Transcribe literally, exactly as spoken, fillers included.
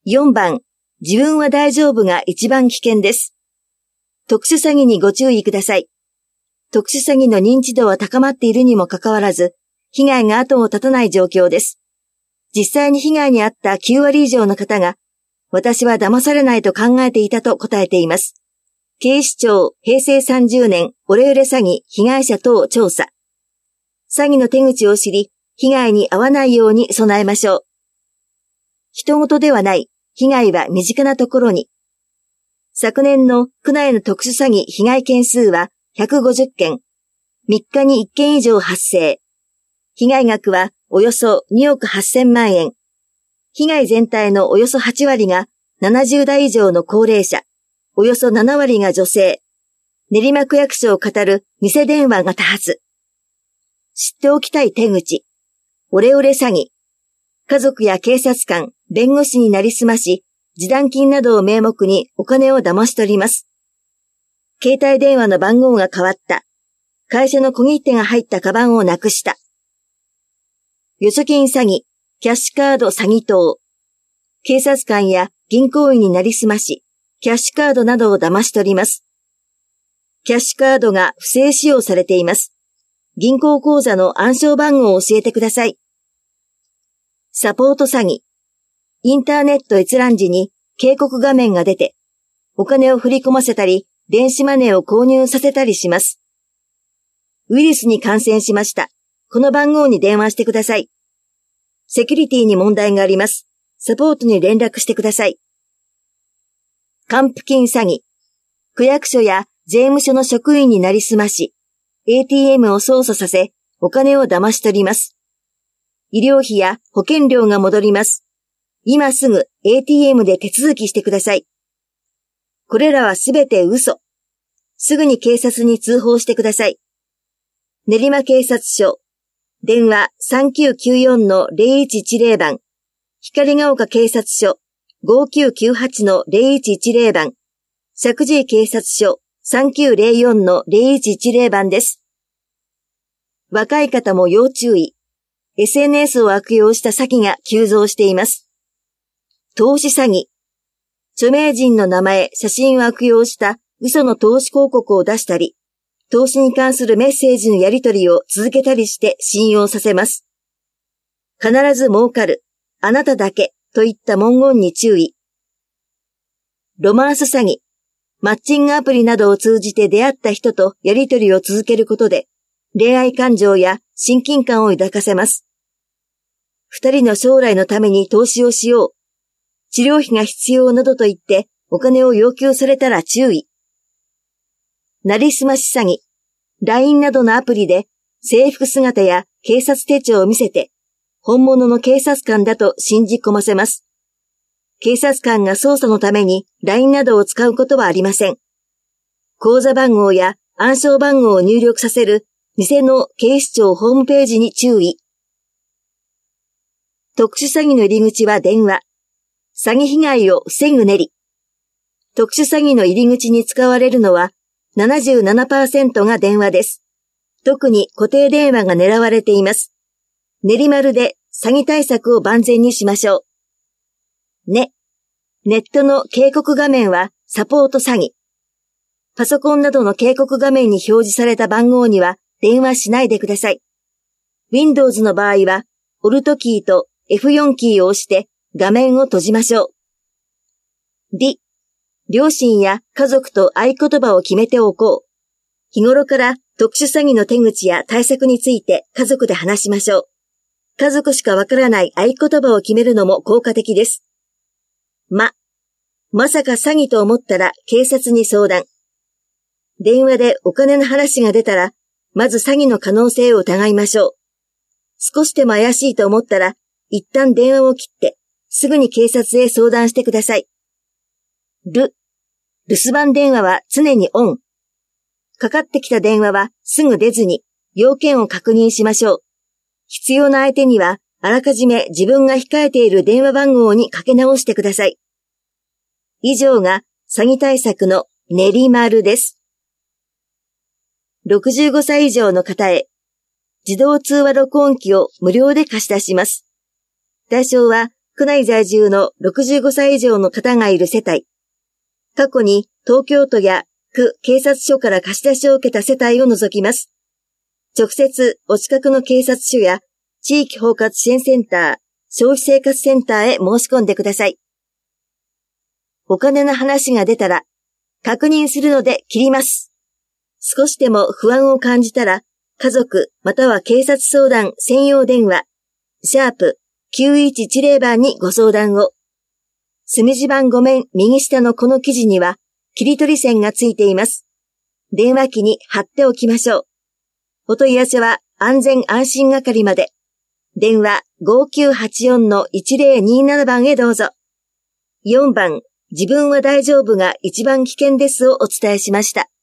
よんばん、自分は大丈夫が一番危険です。特殊詐欺にご注意ください。特殊詐欺の認知度は高まっているにもかかわらず、被害が後を絶たない状況です。実際に被害に遭ったきゅうわり以上の方が、私は騙されないと考えていたと答えています。警視庁へいせいさんじゅうねんオレオレ詐欺被害者等調査。詐欺の手口を知り、被害に遭わないように備えましょう。人事ではない、被害は身近なところに。昨年の区内の特殊詐欺被害件数はひゃくごじゅっけん、みっかにいっけん以上発生。被害額はおよそにおくはっせんまんえん。被害全体のおよそはちわりがななじゅうだい以上の高齢者、およそななわりが女性。練馬区役所を語る偽電話が多発。知っておきたい手口。オレオレ詐欺。家族や警察官、弁護士になりすまし、示談金などを名目にお金を騙し取ります。携帯電話の番号が変わった。会社の小切手が入ったカバンをなくした。預貯金詐欺、キャッシュカード詐欺等。警察官や銀行員になりすまし、キャッシュカードなどを騙し取ります。キャッシュカードが不正使用されています。銀行口座の暗証番号を教えてください。サポート詐欺。インターネット閲覧時に警告画面が出て、お金を振り込ませたり、電子マネーを購入させたりします。ウイルスに感染しました。この番号に電話してください。セキュリティに問題があります。サポートに連絡してください。還付金詐欺。区役所や税務署の職員になりすまし、エーティーエム を操作させ、お金を騙し取ります。医療費や保険料が戻ります。今すぐ エーティーエム で手続きしてください。これらはすべて嘘。すぐに警察に通報してください。練馬警察署。電話 さんきゅうきゅうよんのゼロいちいちゼロ 番。光が丘警察署。ごきゅうきゅうはちのゼロいちいちゼロ 番。石神井警察署。さんきゅうゼロよんのゼロいちいちゼロ 番です。若い方も要注意。エスエヌエス を悪用した詐欺が急増しています。投資詐欺。著名人の名前、写真を悪用した嘘の投資広告を出したり、投資に関するメッセージのやり取りを続けたりして信用させます。必ず儲かる、あなただけといった文言に注意。ロマンス詐欺。マッチングアプリなどを通じて出会った人とやり取りを続けることで、恋愛感情や親近感を抱かせます。二人の将来のために投資をしよう。治療費が必要などと言ってお金を要求されたら注意。なりすまし詐欺。ライン などのアプリで制服姿や警察手帳を見せて、本物の警察官だと信じ込ませます。警察官が捜査のために ライン などを使うことはありません。口座番号や暗証番号を入力させる偽の警視庁ホームページに注意。特殊詐欺の入り口は電話。詐欺被害を防ぐ練り。特殊詐欺の入り口に使われるのは ななじゅうななパーセント が電話です。特に固定電話が狙われています。練り丸で詐欺対策を万全にしましょう。ね。ネットの警告画面はサポート詐欺。パソコンなどの警告画面に表示された番号には電話しないでください。Windows の場合は、オルトキーと エフよん キーを押して画面を閉じましょう。り、両親や家族と合言葉を決めておこう。日頃から特殊詐欺の手口や対策について家族で話しましょう。家族しかわからない合言葉を決めるのも効果的です。ま、まさか詐欺と思ったら警察に相談。電話でお金の話が出たら、まず詐欺の可能性を疑いましょう。少しでも怪しいと思ったら、一旦電話を切って、すぐに警察へ相談してください。る、留守番電話は常にオン。かかってきた電話はすぐ出ずに、要件を確認しましょう。必要な相手には、あらかじめ自分が控えている電話番号にかけ直してください。以上が詐欺対策の練り丸です。ろくじゅうごさい以上の方へ、自動通話録音機を無料で貸し出します。対象は区内在住のろくじゅうごさい以上の方がいる世帯、過去に東京都や区警察署から貸し出しを受けた世帯を除きます。直接お近くの警察署や地域包括支援センター、消費生活センターへ申し込んでください。お金の話が出たら、確認するので切ります。少しでも不安を感じたら、家族または警察相談専用電話、シャープきゅういちいちゼロ番にご相談を。墨字番ご面右下のこの記事には、切り取り線がついています。電話機に貼っておきましょう。お問い合わせは安全安心係まで。電話 ごきゅうはちよんのいちゼロになな 番へどうぞ。よんばん、自分は大丈夫が一番危険ですをお伝えしました。